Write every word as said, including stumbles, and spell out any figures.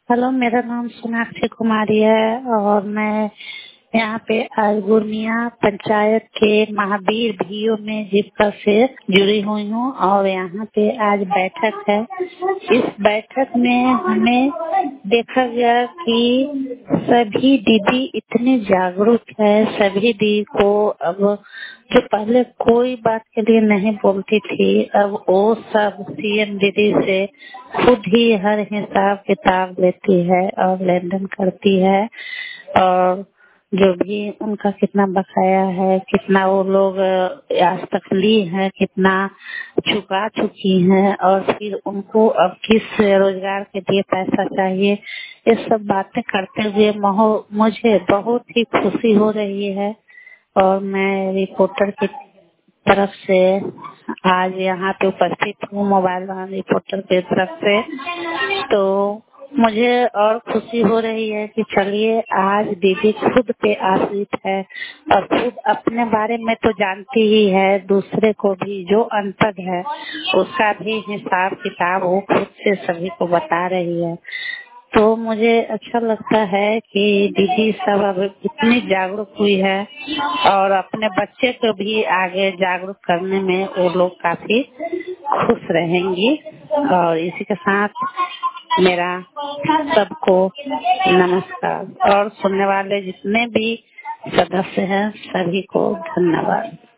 Hello, मेरा नाम सोनाक्षी कुमारी है और मैं यहाँ पे आज गुरमिया पंचायत के महावीर भीओ में जीविका से जुड़ी हुई हूँ और यहाँ पे आज बैठक है। इस बैठक में हमें देखा गया कि सभी दीदी इतनी जागरूक है। सभी दीदी को अब जो पहले कोई बात के लिए नहीं बोलती थी, अब वो सब सीएम दीदी से खुद ही हर हिसाब किताब लेती है और लेन देन करती है और जो भी उनका कितना बकाया है, कितना वो लोग आज तक ली है, कितना चुका चुकी हैं और फिर उनको अब किस रोजगार के लिए पैसा चाहिए, ये सब बातें करते हुए मुझे बहुत ही खुशी हो रही है। और मैं रिपोर्टर की तरफ से आज यहाँ पे उपस्थित हूँ, मोबाइल वाहन रिपोर्टर की तरफ से। तो मुझे और खुशी हो रही है कि चलिए आज दीदी खुद पे आश्रित है और खुद अपने बारे में तो जानती ही है, दूसरे को भी जो अनपढ़ है उसका भी हिसाब किताब वो खुद से सभी को बता रही है। तो मुझे अच्छा लगता है कि दीदी सब अब इतनी जागरूक हुई है और अपने बच्चे को भी आगे जागरूक करने में वो लोग काफी खुश रहेंगी। और इसी के साथ मेरा सबको नमस्कार और सुनने वाले जितने भी सदस्य हैं सभी को धन्यवाद।